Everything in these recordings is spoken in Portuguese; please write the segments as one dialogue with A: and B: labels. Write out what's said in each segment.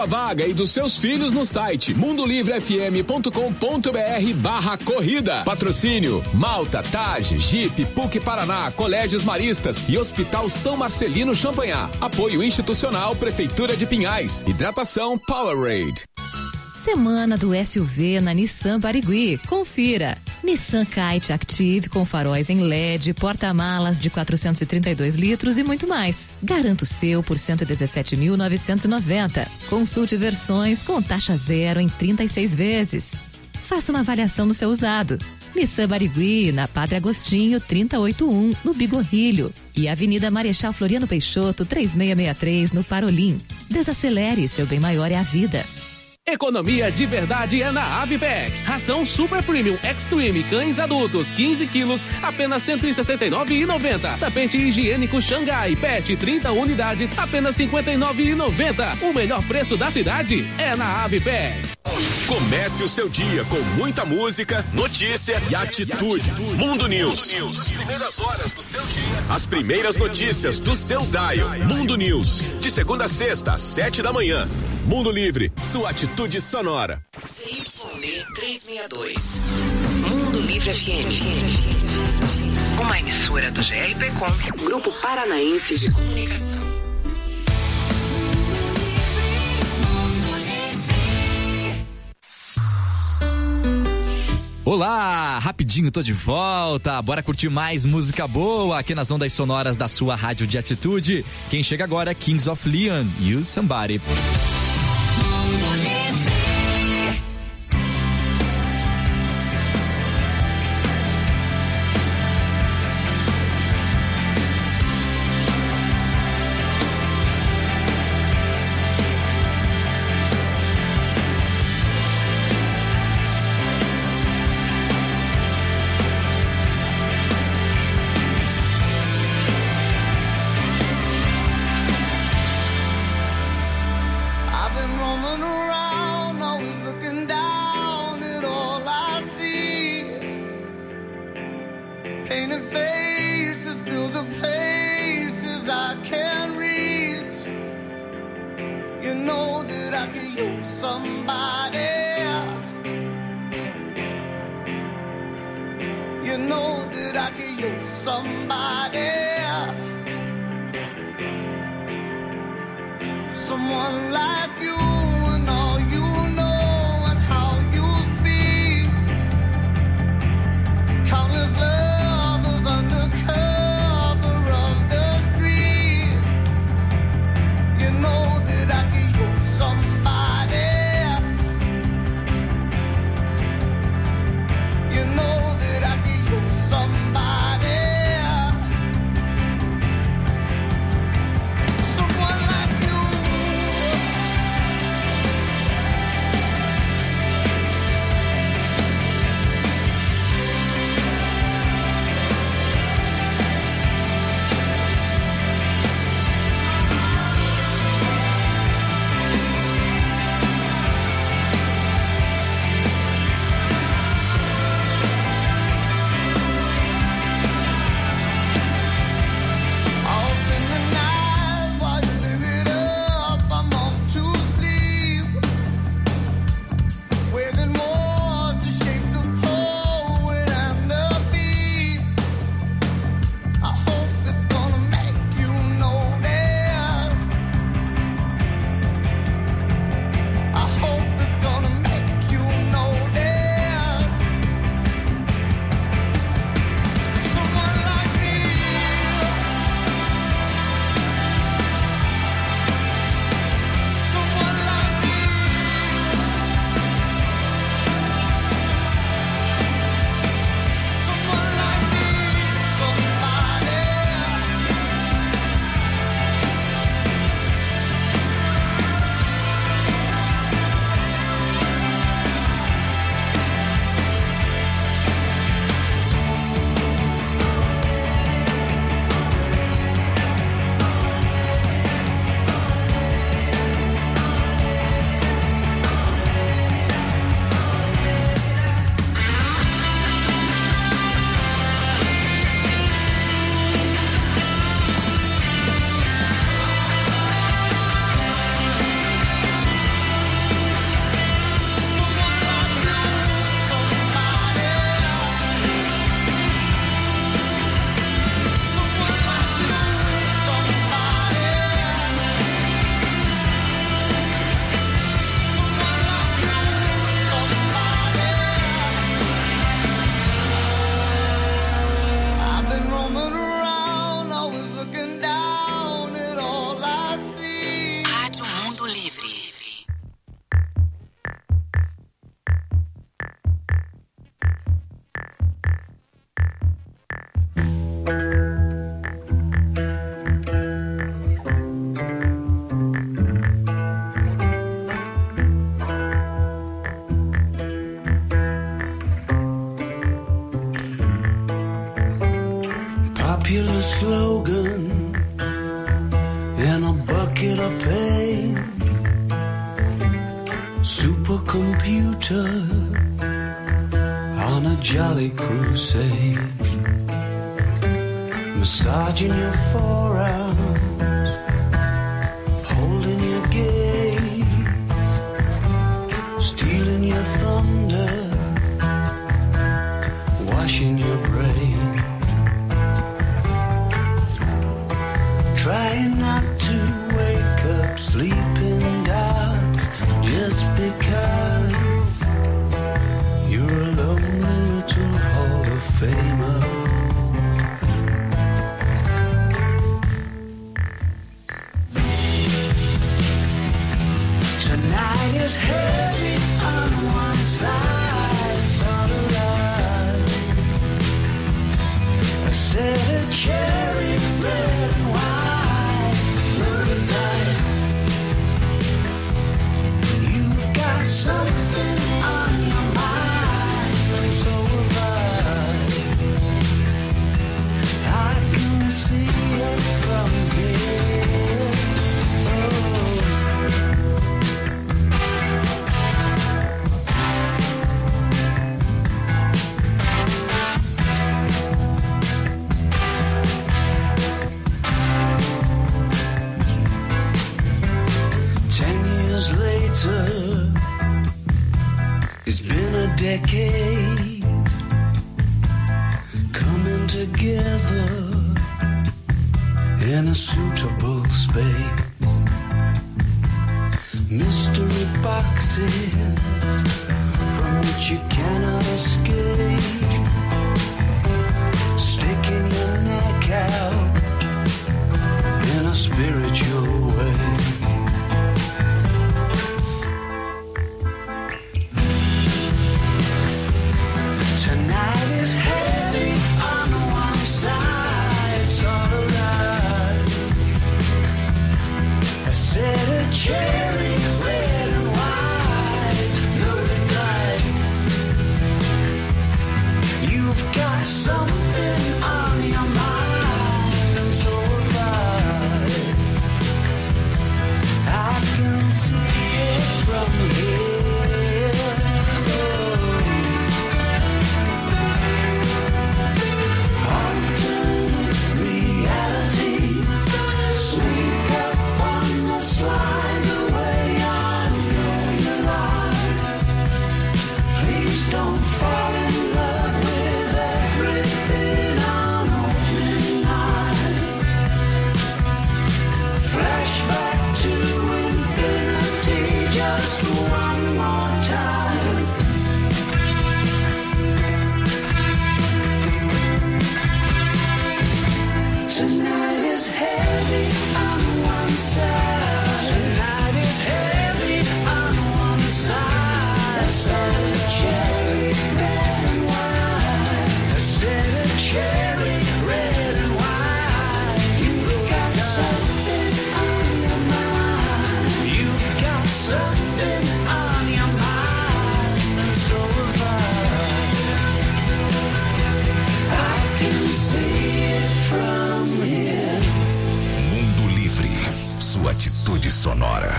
A: A vaga e dos seus filhos no site mundolivrefm.com.br/corrida. Patrocínio Malta, TAG, Jeep, PUC Paraná, Colégios Maristas e Hospital São Marcelino Champagnat. Apoio institucional Prefeitura de Pinhais. Hidratação Powerade.
B: Semana do SUV na Nissan Barigui. Confira. Nissan Kite Active com faróis em LED, porta-malas de 432 litros e muito mais. Garanta o seu por 117.990. Consulte versões com taxa zero em 36 vezes. Faça uma avaliação no seu usado. Nissan Barigui, na Padre Agostinho 381, no Bigorrilho. E Avenida Marechal Floriano Peixoto 3663, no Parolim. Desacelere, seu bem maior é a vida.
C: Economia de verdade é na Avipec. Ração Super Premium Extreme cães adultos 15 quilos, apenas R$ 169,90. Tapete higiênico Xangai Pet 30 unidades, apenas R$ 59,90. O melhor preço da cidade é na Avipec.
A: Comece o seu dia com muita música, notícia e atitude. Mundo News. As primeiras horas do seu dia. As primeiras notícias do seu dial. Mundo News. De segunda a sexta, às 7 da manhã. Mundo Livre, sua atitude sonora.
D: CYD 362. Mundo Livre FM. Uma emissora do GRPcom, Grupo Paranaense de Comunicação.
E: Olá, rapidinho, tô de volta. Bora curtir mais música boa aqui nas ondas sonoras da sua rádio de atitude. Quem chega agora é Kings of Leon, You Somebody.
F: supercomputer on a jolly crusade, massaging your forearms, holding your gaze, stealing your thunder, washing your brain, trying not to wake up sleeping dogs just because you're a lonely little Hall of Famer. Tonight is heavy on one side, sort of like a set of cherry red and white murder night. You've got something on your mind, so have I can see it from here. Oh. 10 years later, it's been a decade, coming together in a suitable space. Mystery boxes from which you cannot escape, sticking your neck out in a spiritual way. Tonight is heavy on one side, sort of like a set of cherry red and white loaded light. You've got something on your mind, and so have I can see it from here. Sneak up on the slide the way I know you like. Please don't fall in love with everything on opening night. Flashback to infinity just one more time. Tonight is heavy on one side. Tonight is heavy on one side. A set of cherry red and white. A set of cherry red and white. You've got something on your mind. You've got something on your mind. And so have I can see it from here.
A: Mundo Livre, sua atitude sonora.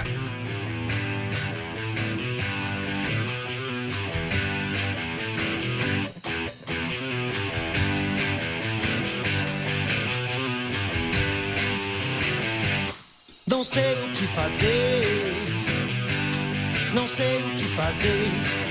F: Não sei o que fazer, não sei o que fazer.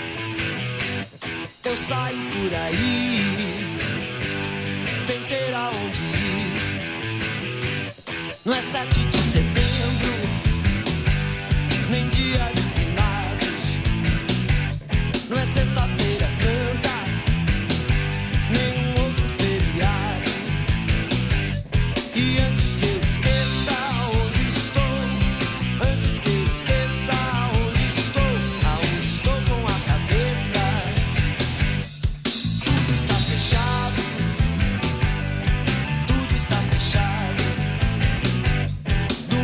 F: Eu saio por aí, sem ter aonde ir. Não é 7 de setembro, nem dia de finados. Não é sexta-feira santa, nem outro feriado. E antes que eu esqueça onde estou, antes que eu esqueça onde estou, aonde estou com a cabeça, tudo está fechado, tudo está fechado. Do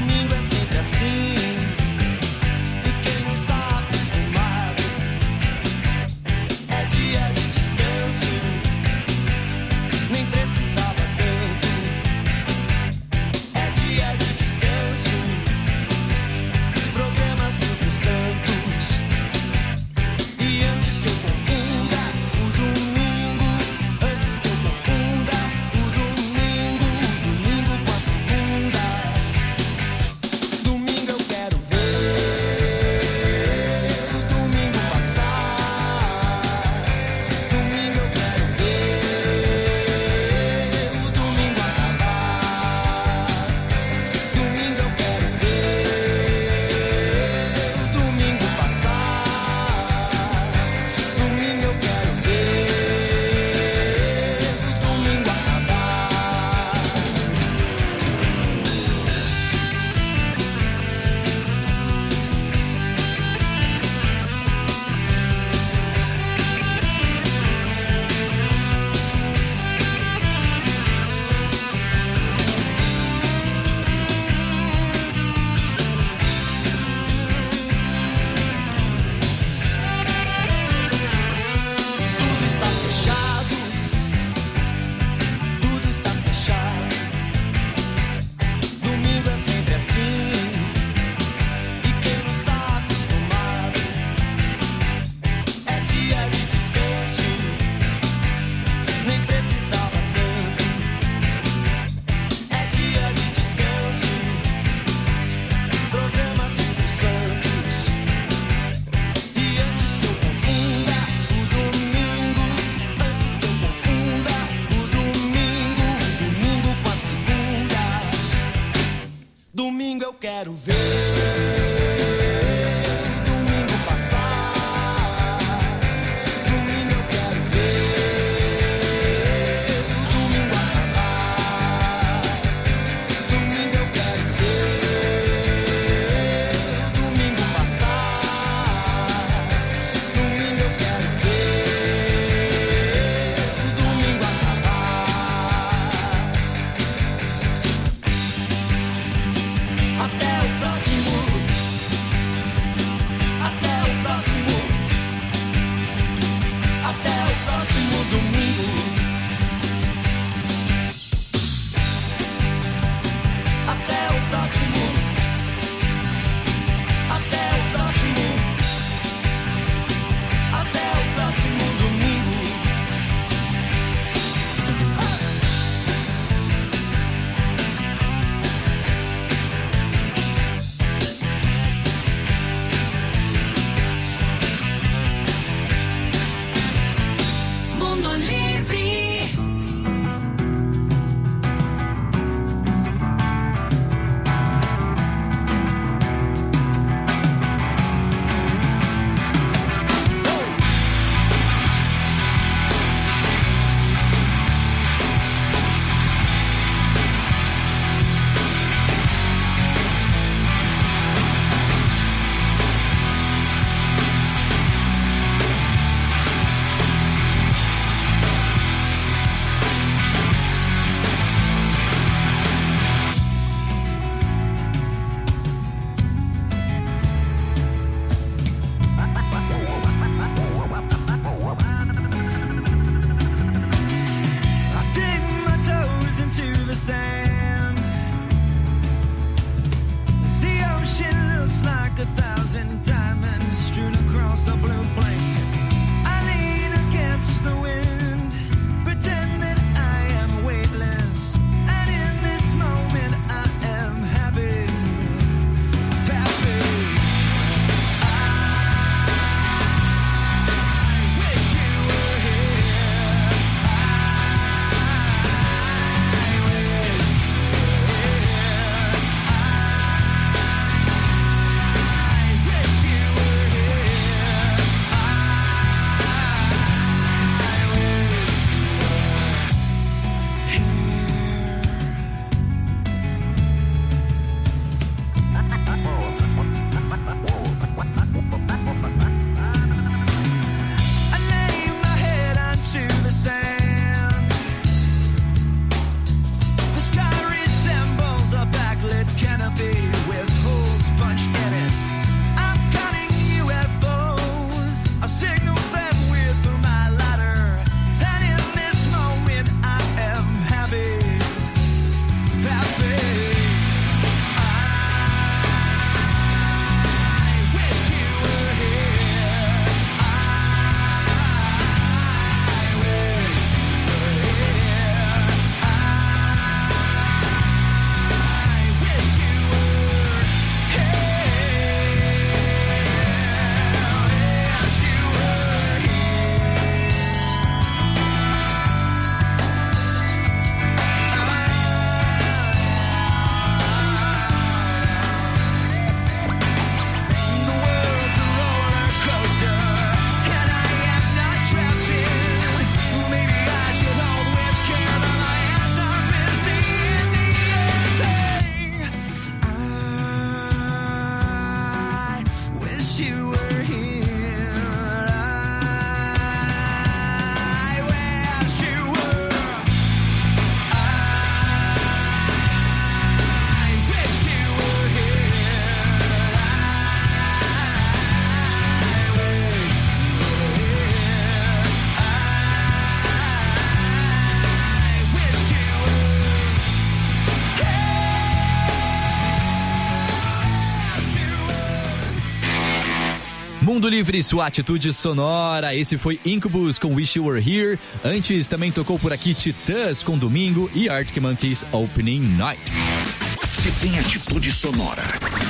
E: Mundo Livre, sua atitude sonora. Esse foi Incubus com Wish You Were Here. Antes também tocou por aqui Titãs com Domingo e Arctic Monkeys Opening Night.
G: Se tem atitude sonora.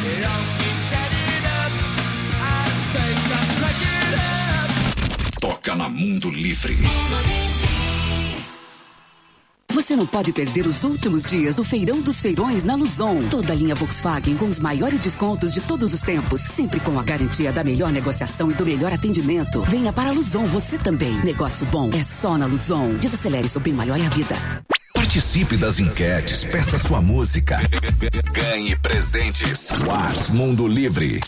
G: Toca na Mundo Livre.
H: Você não pode perder os últimos dias do Feirão dos Feirões na Luzon. Toda a linha Volkswagen com os maiores descontos de todos os tempos, sempre com a garantia da melhor negociação e do melhor atendimento. Venha para a Luzon você também. Negócio bom é só na Luzon. Desacelere, seu bem maior é a vida.
G: Participe das enquetes, peça sua música. Ganhe presentes. WhatsApp Mundo Livre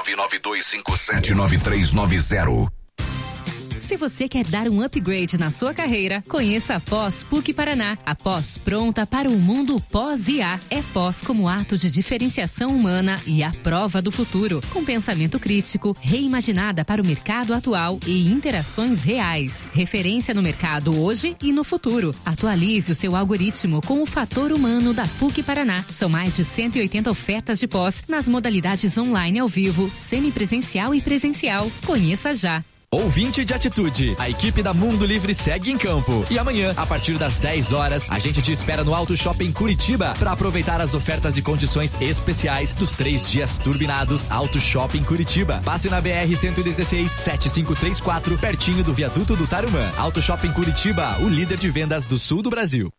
G: 992579390.
B: Se você quer dar um upgrade na sua carreira, conheça a Pós PUC Paraná. A Pós pronta para o mundo pós-IA. É pós como ato de diferenciação humana e a prova do futuro, com pensamento crítico, reimaginada para o mercado atual e interações reais. Referência no mercado hoje e no futuro. Atualize o seu algoritmo com o fator humano da PUC Paraná. São mais de 180 ofertas de pós nas modalidades online ao vivo, semipresencial e presencial. Conheça já.
E: Ouvinte de atitude, a equipe da Mundo Livre segue em campo. E amanhã, a partir das 10 horas, a gente te espera no Auto Shopping Curitiba para aproveitar as ofertas e condições especiais dos 3 dias turbinados Auto Shopping Curitiba. Passe na BR 116 7534, pertinho do viaduto do Tarumã. Auto Shopping Curitiba, o líder de vendas do sul do Brasil.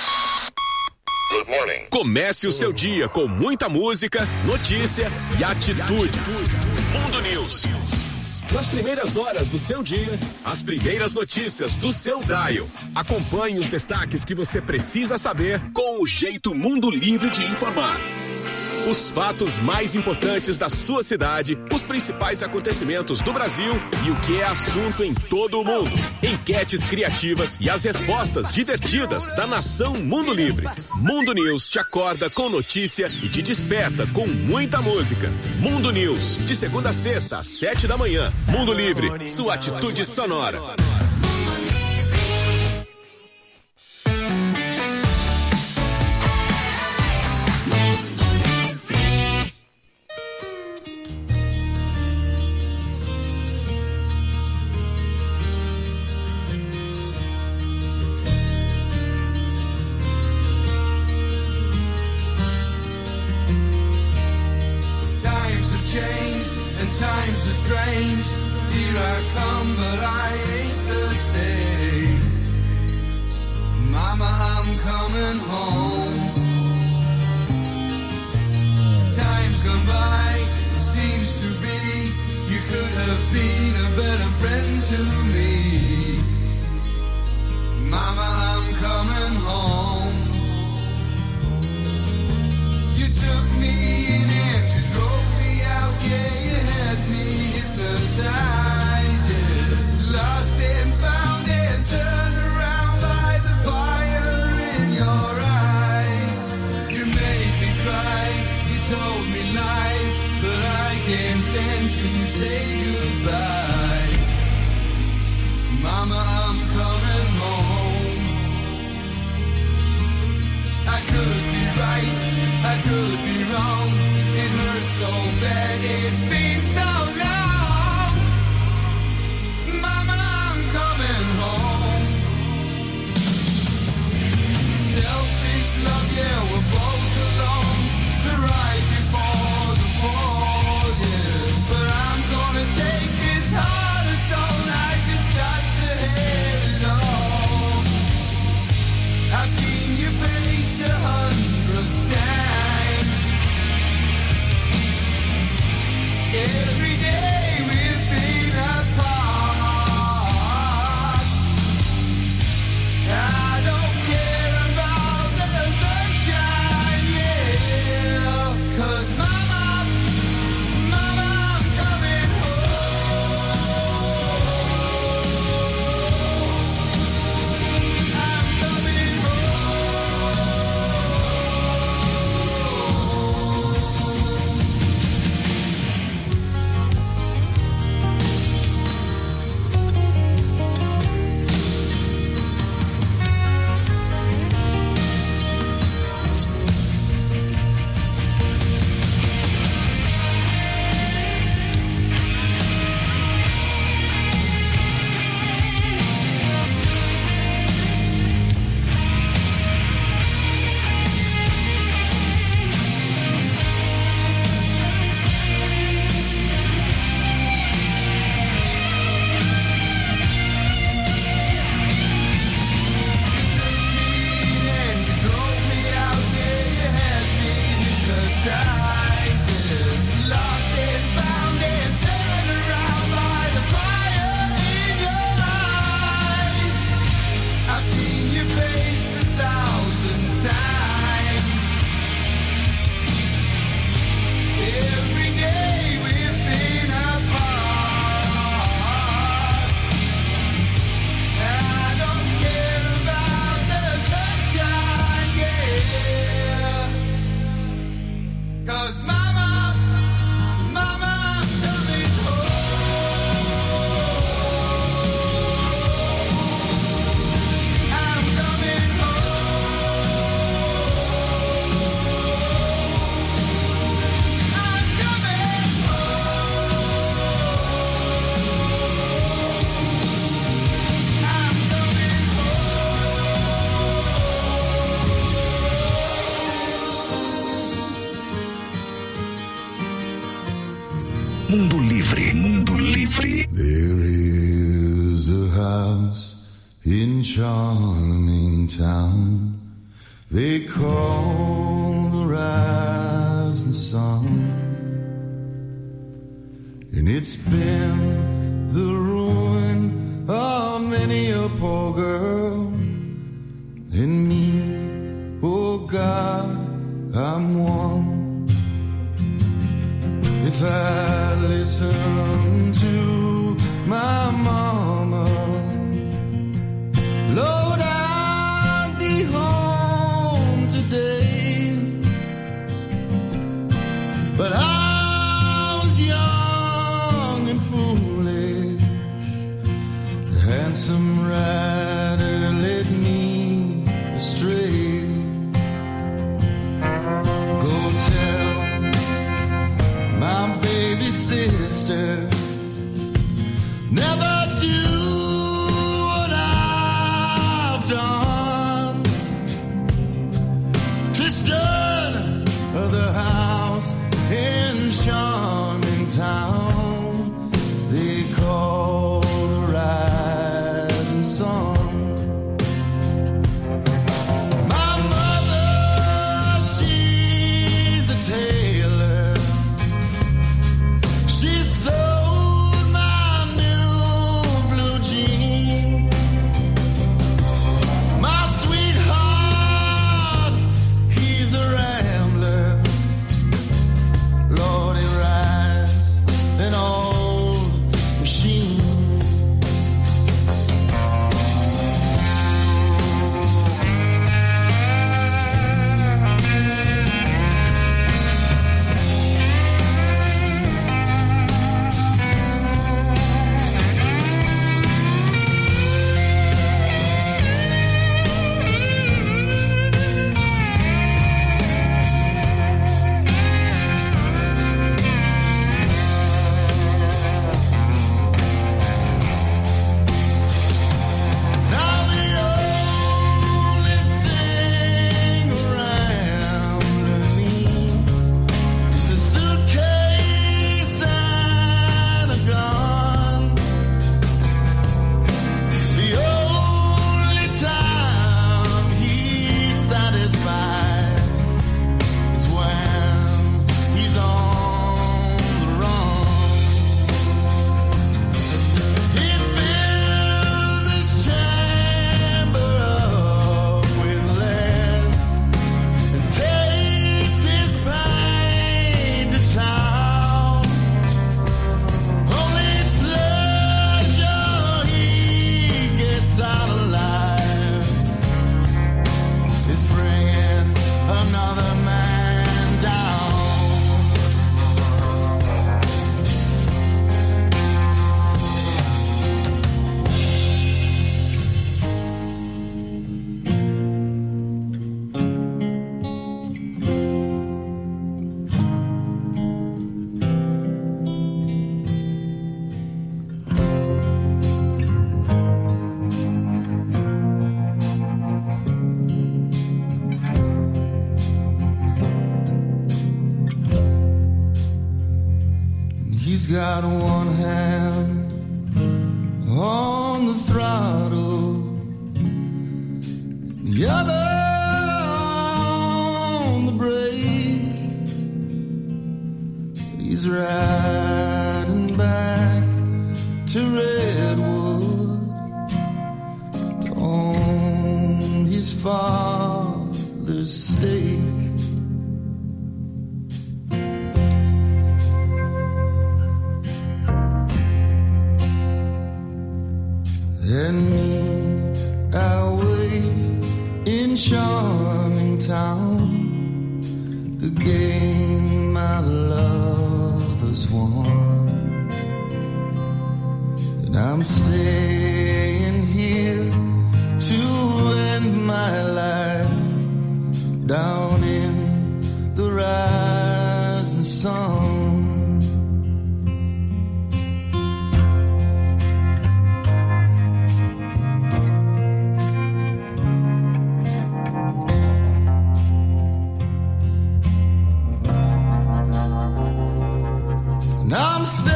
A: Comece o seu dia com muita música, notícia e atitude. Mundo News. Nas primeiras horas do seu dia, as primeiras notícias do seu dial. Acompanhe os destaques que você precisa saber com o jeito Mundo Livre de informar. Os fatos mais importantes da sua cidade, os principais acontecimentos do Brasil e o que é assunto em todo o mundo. Enquetes criativas e as respostas divertidas da nação Mundo Livre. Mundo News te acorda com notícia e te desperta com muita música. Mundo News, de segunda a sexta, às 7 da manhã. Mundo Livre, sua atitude sonora.
G: Mundo Livre. Mundo Livre.
I: There is a house in charming town they call the rising sun, and it's been the ruin of many a poor girl, and me, oh God, I'm one. If I listen to my mama, Lord, I'd be home today. But I was young and foolish. The handsome rider led me astray. Go tell my baby sister, never do what I've done to shun the house in charming town they call the rising sun. My mother, she's a tailor. She sewed my new blue jeans. My sweetheart, he's a rambler. Lord, he rides an old machine. Now the only thing around me is a suitcase and a gun. The only time he's satisfied is when he's on the run. He fills his chamber up with lead and takes his pain to town. Only pleasure he gets out of life is bringing another man down. He's got one hand on the throttle, the other on the brake. He's riding back to Redwood to own his father's stake. And me, I wait in charming town, the game my love has won. And I'm staying here to end my life down in the rising sun. I'm staying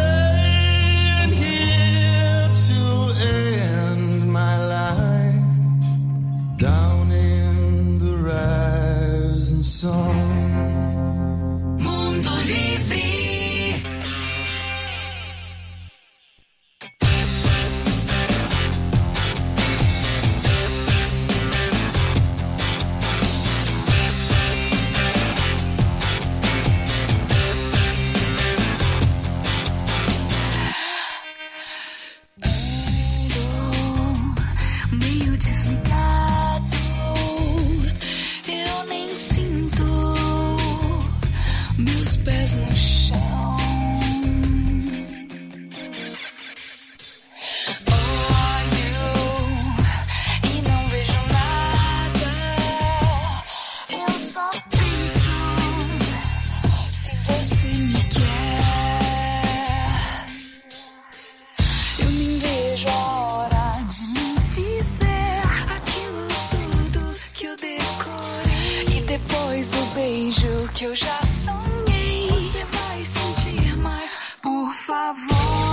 F: que eu já sonhei. Você vai sentir mais, por favor.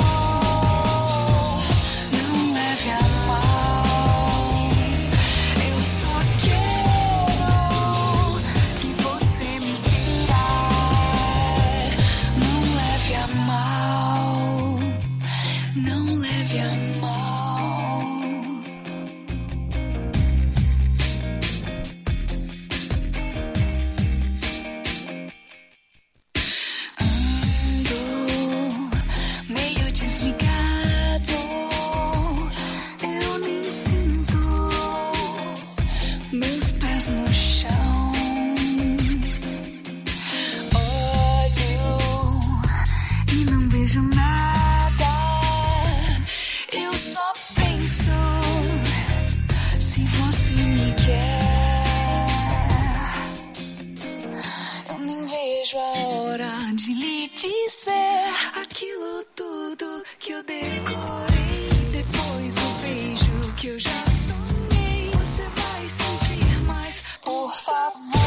F: Não leve a mal. Eu só quero que você me queira. Não leve a mal. Não leve a mal. Meio desligado, eu nem sinto meus pés no chão. Olho e não vejo nada. Eu só penso se você me quer. Eu nem vejo a hora de lhe dizer aquilo tudo que eu decorei. Depois o beijo que eu já sonhei. Você vai sentir mais, por favor.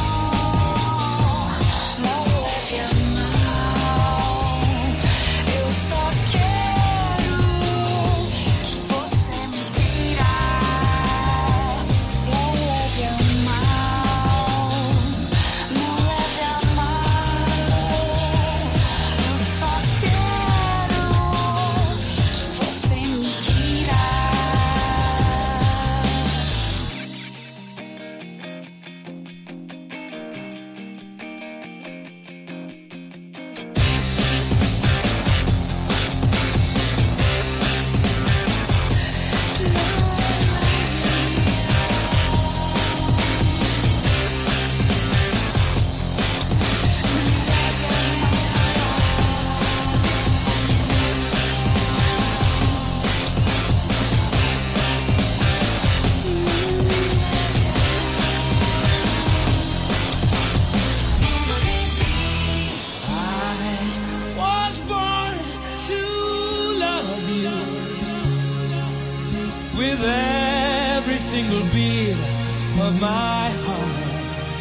F: Não leve a mal. Eu só quero que você me queira. Não leve a mal. Não leve a mal. Eu só quero que você me queira.
I: Was born to love you with every single beat of my heart.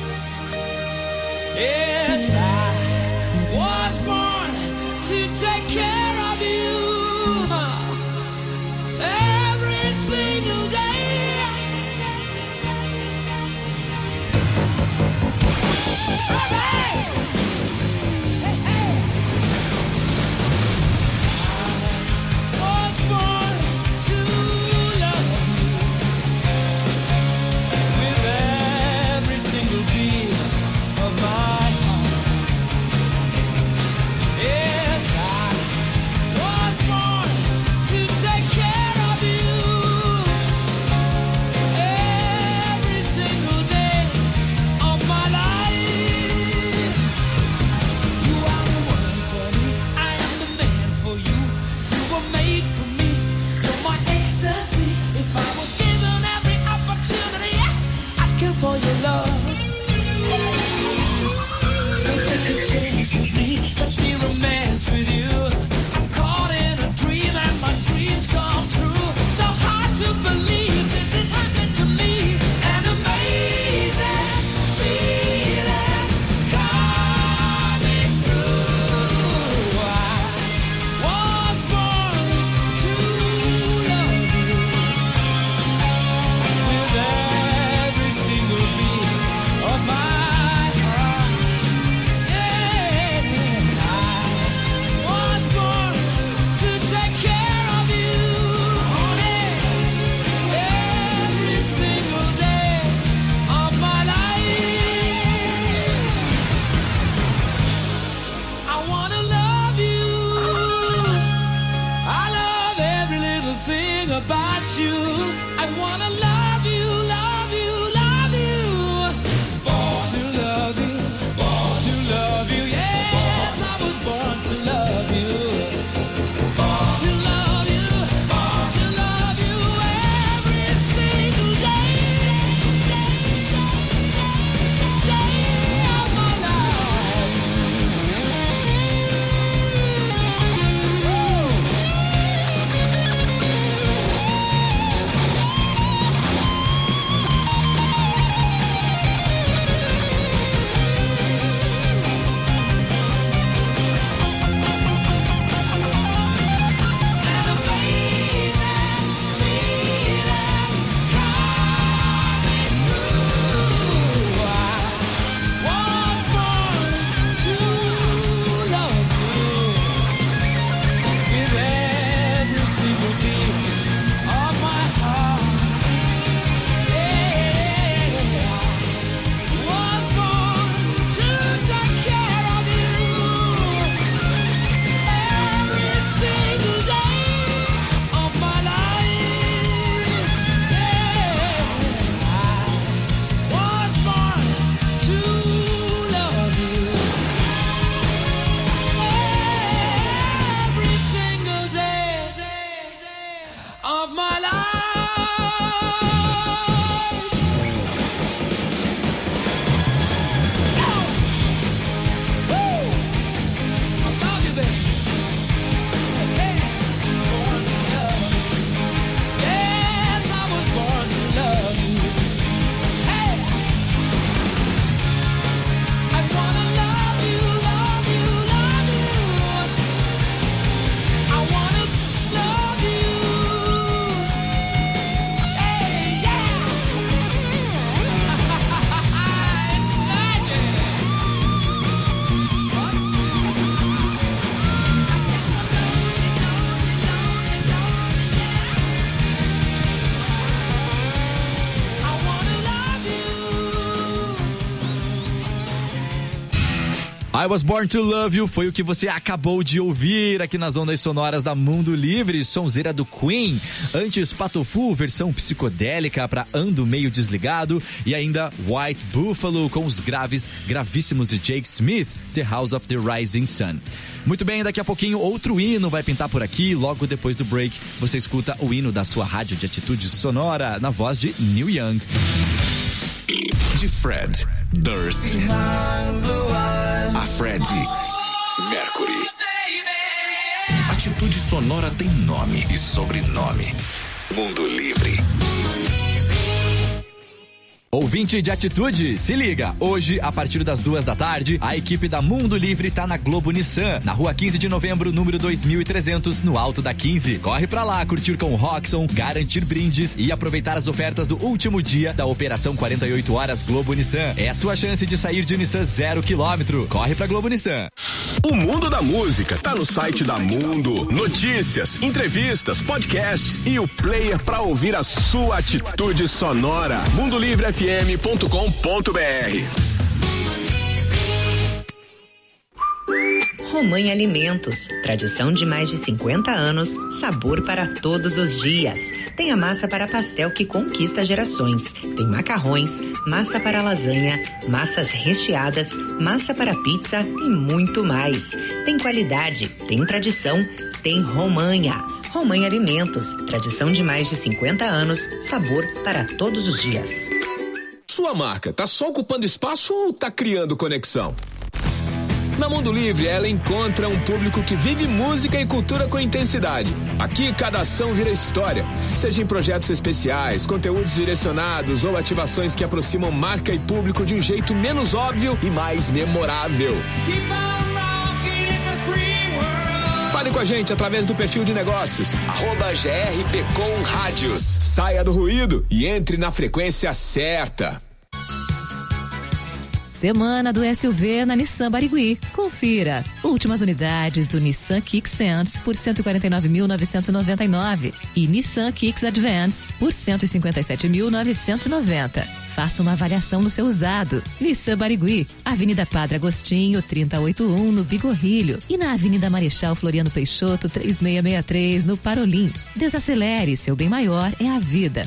I: Yes, I was born to take care of you every single day. Was born to love you with every single beat of my heart. Yes, I was born to take care of you every single day of my life. You are the one for me, I am the man for you. You were made for me, you're my ecstasy. If I was given every opportunity, I'd kill for your love. So take a chance with me, let me romance with you. I'm caught in a dream and my dreams come true. So hard to believe this is happening to me. An amazing feeling coming through. I was born to love you with every single beat of my heart. Yeah, I was born to take care of you, honey, every single day of my life. I wanna love you. I love every little thing about you. I wanna love you, love you, love you. Born to love you, born to love you. Yes, I was born to love you. Born to love you, born to love you every single day of my life. Woo! of my life.
E: I Was Born to Love You foi o que você acabou de ouvir aqui nas ondas sonoras da Mundo Livre, sonzeira do Queen. Antes, Patofu, versão psicodélica para Ando Meio Desligado. E ainda White Buffalo com os gravíssimos de Jake Smith, The House of the Rising Sun. Muito bem, daqui a pouquinho outro hino vai pintar por aqui. Logo depois do break, você escuta o hino da sua rádio de atitude sonora na voz de Neil Young.
G: De Fred Durst a Fred Mercury. Atitude sonora tem nome e sobrenome. Mundo Livre.
E: Ouvinte de atitude, se liga. Hoje, a partir das 14h, a equipe da Mundo Livre tá na Globo Nissan, na rua 15 de novembro, número 2300, no Alto da 15. Corre pra lá, curtir com o Roxon, garantir brindes e aproveitar as ofertas do último dia da Operação 48 Horas Globo Nissan. É a sua chance de sair de Nissan 0 km. Corre pra Globo Nissan.
A: O mundo da música tá no site da Mundo. Notícias, entrevistas, podcasts e o player pra ouvir a sua atitude sonora. mundolivrefm.com.br.
J: Romanha Alimentos, tradição de mais de 50 anos, sabor para todos os dias. Tem a massa para pastel que conquista gerações. Tem macarrões, massa para lasanha, massas recheadas, massa para pizza e muito mais. Tem qualidade, tem tradição, tem Romanha. Romanha Alimentos, tradição de mais de 50 anos, sabor para todos os dias.
A: Sua marca tá só ocupando espaço ou tá criando conexão? Na Mundo Livre, ela encontra um público que vive música e cultura com intensidade. Aqui, cada ação vira história. Seja em projetos especiais, conteúdos direcionados ou ativações que aproximam marca e público de um jeito menos óbvio e mais memorável. Fale com a gente através do perfil de negócios, @GRPcom Rádios. Saia do ruído e entre na frequência certa.
B: Semana do SUV na Nissan Barigui. Confira. Últimas unidades do Nissan Kicks Sense por 149.999 e Nissan Kicks Advance por 157.990. Faça uma avaliação no seu usado. Nissan Barigui, Avenida Padre Agostinho, 3081, no Bigorrilho. E na Avenida Marechal Floriano Peixoto, 3663, no Parolim. Desacelere, seu bem maior é a vida.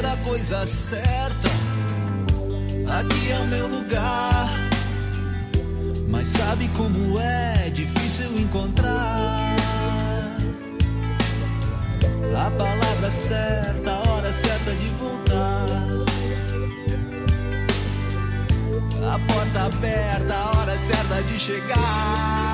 F: a coisa certa. Aqui é o meu lugar. Mas sabe como é difícil encontrar a palavra certa, a hora certa de voltar. A porta aberta, a hora certa de chegar.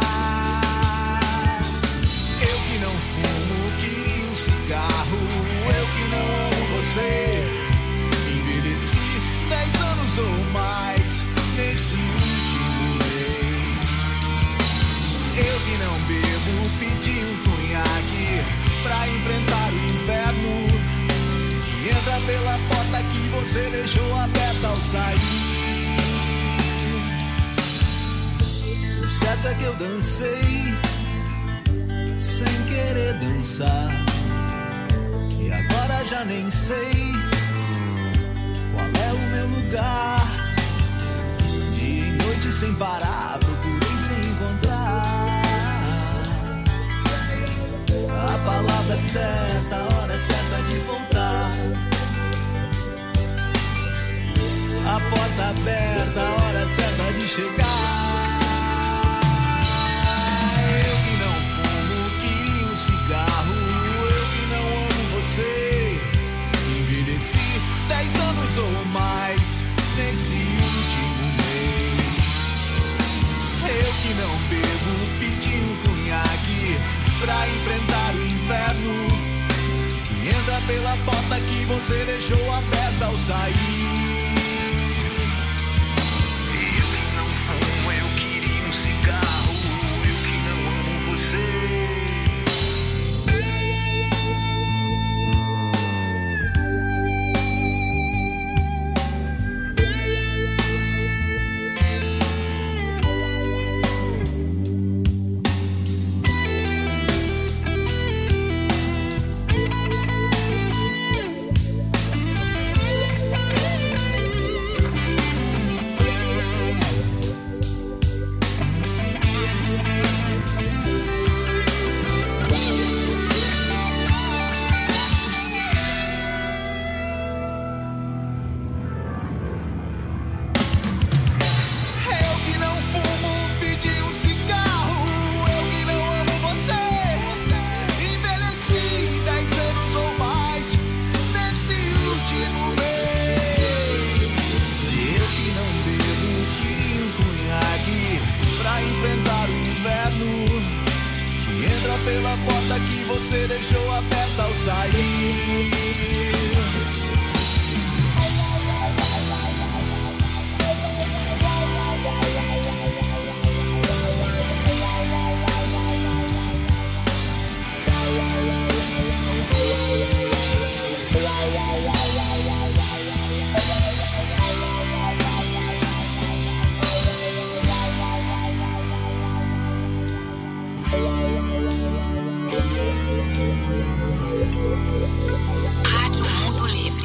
F: Eu que não fumo, queria um cigarro. Eu que não amo você. Envelheci 10 anos ou mais nesse último mês. Eu que não bebo, pedi um conhaque pra enfrentar o inverno que entra pela porta que você deixou aberta ao sair. O certo é que eu dancei sem querer dançar, e agora já nem sei qual é o meu lugar. Dia e noite sem parar, procurei sem encontrar a palavra certa, a hora certa de voltar. A porta aberta, a hora certa de chegar. Eu que não fumo, queria um cigarro. Eu que não amo você. Envelheci 10 anos ou mais nesse último mês. Eu que não bebo, pedi um conhaque pra enfrentar o inverno que entra pela porta que você deixou aberta ao sair. Eu que não fumo, eu queria um cigarro. Eu que não amo você. Pela porta que você deixou aberta ao sair.
D: Rádio Mundo Livre.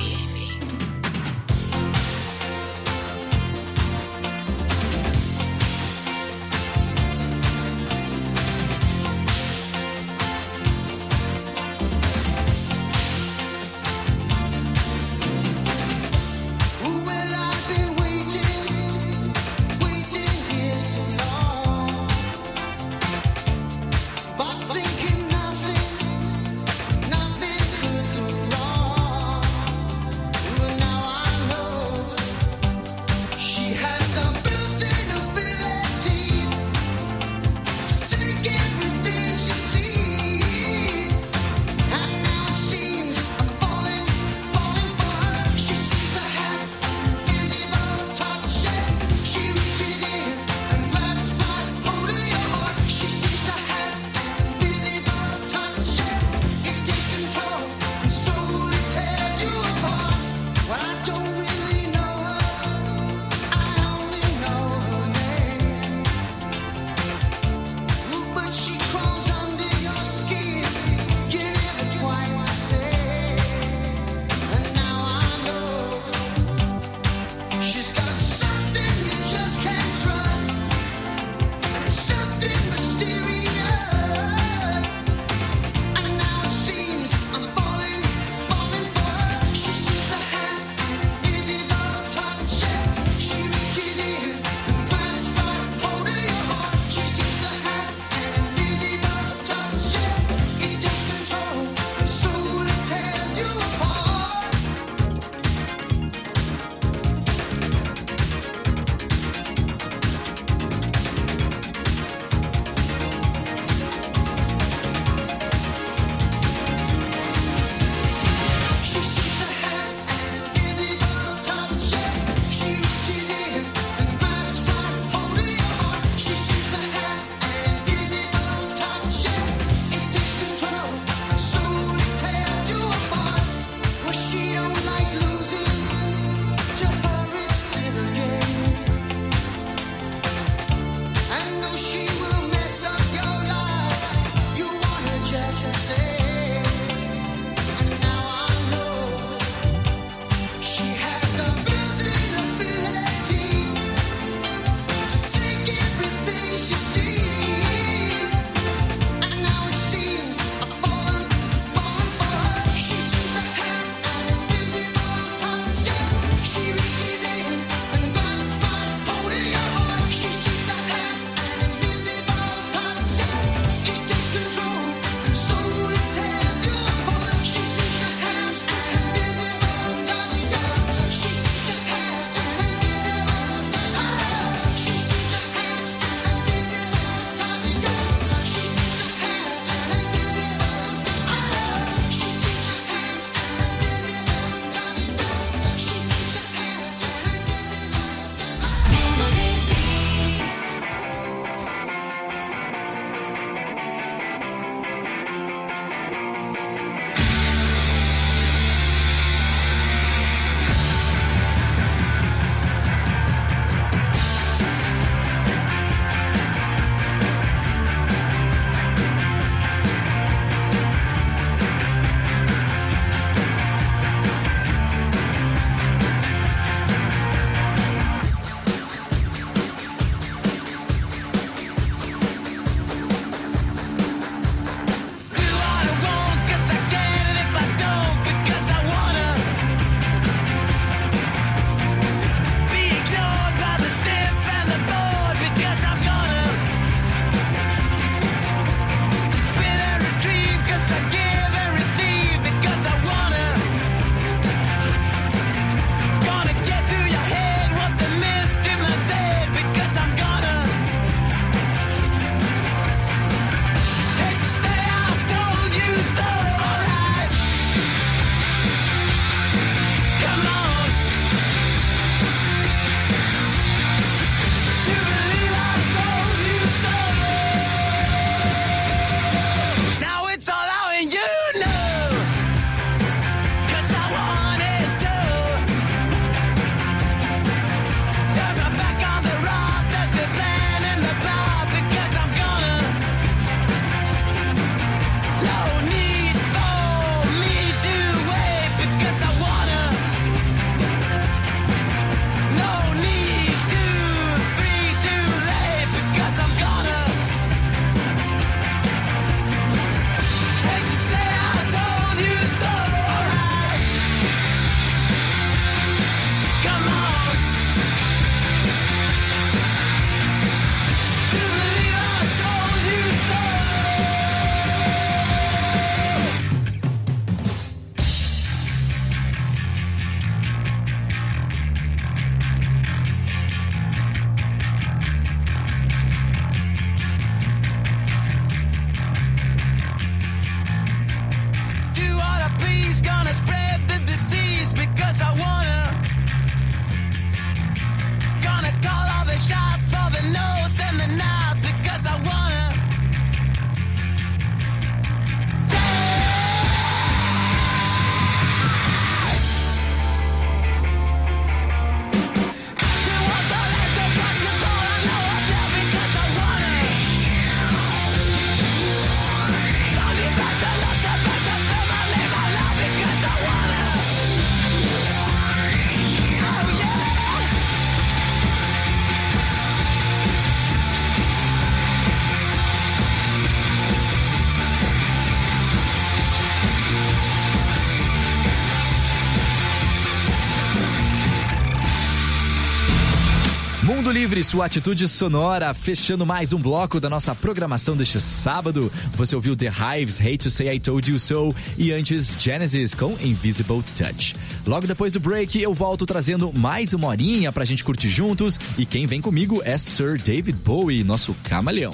E: Mundo Livre, sua atitude sonora, fechando mais um bloco da nossa programação deste sábado. Você ouviu The Hives, Hate to Say I Told You So, e antes Genesis com Invisible Touch. Logo depois do break eu volto trazendo mais uma horinha pra gente curtir juntos, e quem vem comigo é Sir David Bowie, nosso camaleão.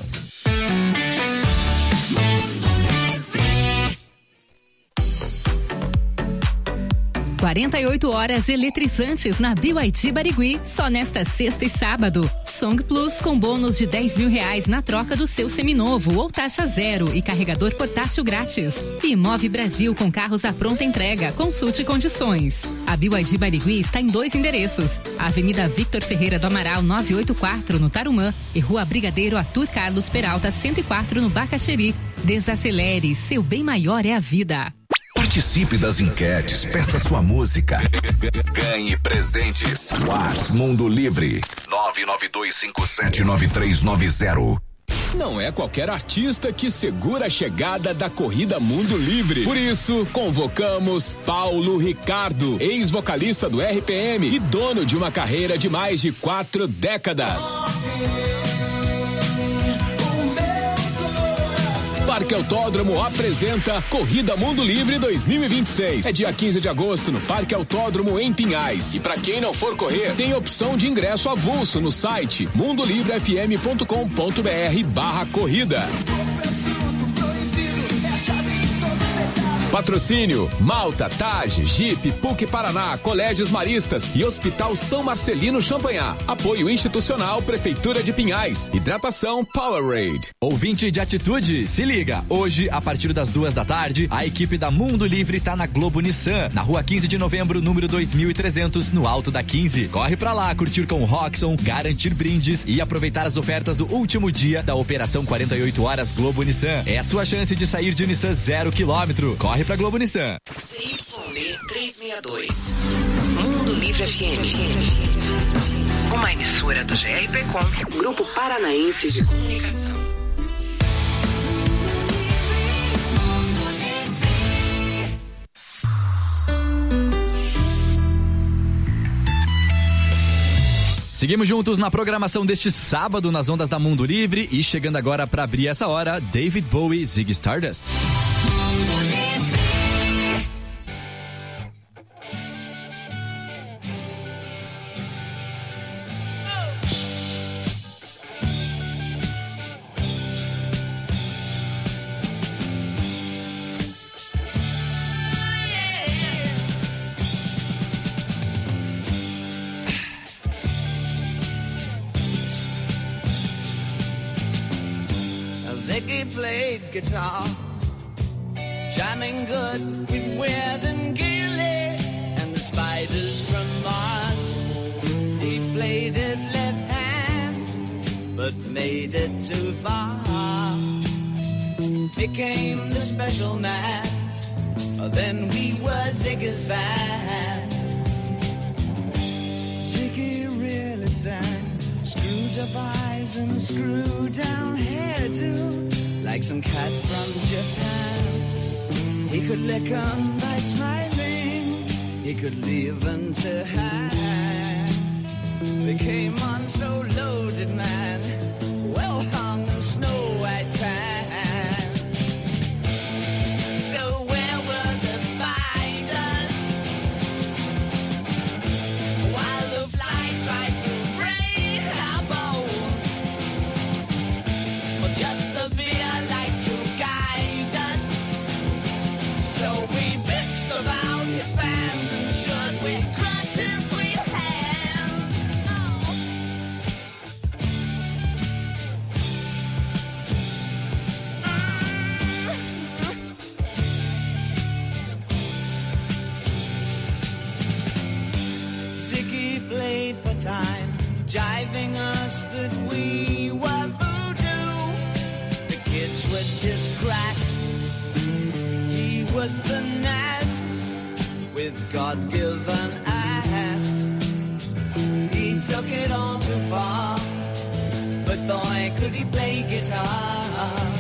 B: 48 horas eletrizantes na BYD Barigui, só nesta sexta e sábado. Song Plus com bônus de R$10 mil na troca do seu seminovo ou taxa zero e carregador portátil grátis. E Move Brasil com carros à pronta entrega, consulte condições. A BYD Barigui está em 2 endereços: Avenida Victor Ferreira do Amaral 984 no Tarumã e Rua Brigadeiro Arthur Carlos Peralta 104 no Bacaxeri. Desacelere, seu bem maior é a vida.
G: Participe das enquetes, peça sua música. Ganhe presentes. Whats Mundo Livre 992579390.
A: Não é qualquer artista que segura a chegada da Corrida Mundo Livre. Por isso, convocamos Paulo Ricardo, ex-vocalista do RPM e dono de uma carreira de mais de 4 décadas. Parque Autódromo apresenta Corrida Mundo Livre 2026. É dia 15 de agosto no Parque Autódromo em Pinhais. E para quem não for correr, tem opção de ingresso avulso no site mundolivrefm.com.br/corrida. Patrocínio: Malta, Taj, Jeep, PUC Paraná, Colégios Maristas e Hospital São Marcelino Champanhar. Apoio institucional Prefeitura de Pinhais. Hidratação Powerade.
E: Ouvinte de Atitude, se liga. Hoje, a partir das 14h, a equipe da Mundo Livre tá na Globo Nissan, na rua 15 de novembro, número 2300, no Alto da 15. Corre pra lá, curtir com o Roxon, garantir brindes e aproveitar as ofertas do último dia da Operação 48 Horas Globo Nissan. É a sua chance de sair de Nissan 0 km. Corre pra Globo Nissan.
D: CYB 362. Mundo Livre FM. Uma emissora do GRP Com, Grupo Paranaense de Comunicação.
E: Seguimos juntos na programação deste sábado nas ondas da Mundo Livre e chegando agora para abrir essa hora, David Bowie, Ziggy Stardust.
F: Ziggy played guitar, jamming good with Weird and Gilly and the Spiders from Mars. He played it left hand, but made it too far. Became the special man, then we were Ziggy's band. Ziggy really sang, screwed up eyes and screwed down hairdo, like some cat from Japan. He could lick 'em by smiling, he could leave 'em to hang. They came on so loaded, man, well hung in snow white tan. So where were the spiders while the fly tried to break our bones? Well, just the beer like to guide us. So we mixed about his fans and should we crush his sweet hands. Ziggy played for time, jiving us that we were voodoo. The kids were just crass, he was the Nas with God-given ass. He took it all too far, but boy could he play guitar.